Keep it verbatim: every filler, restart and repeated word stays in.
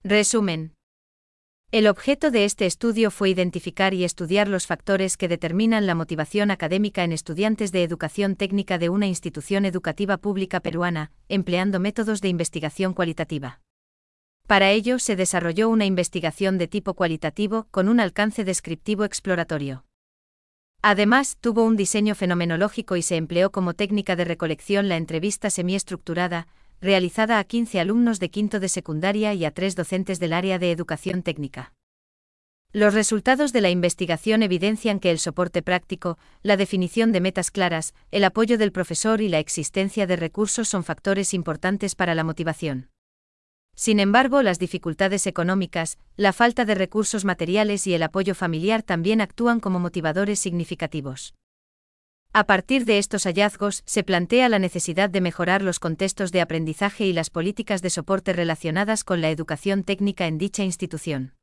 Resumen. El objeto de este estudio fue identificar y estudiar los factores que determinan la motivación académica en estudiantes de educación técnica de una institución educativa pública peruana, empleando métodos de investigación cualitativa. Para ello se desarrolló una investigación de tipo cualitativo con un alcance descriptivo exploratorio. Además, tuvo un diseño fenomenológico y se empleó como técnica de recolección la entrevista semiestructurada, realizada a quince alumnos de quinto de secundaria y a tres docentes del área de educación técnica. Los resultados de la investigación evidencian que el soporte práctico, la definición de metas claras, el apoyo del profesor y la existencia de recursos son factores importantes para la motivación. Sin embargo, las dificultades económicas, la falta de recursos materiales y el apoyo familiar también actúan como motivadores significativos. A partir de estos hallazgos, se plantea la necesidad de mejorar los contextos de aprendizaje y las políticas de soporte relacionadas con la educación técnica en dicha institución.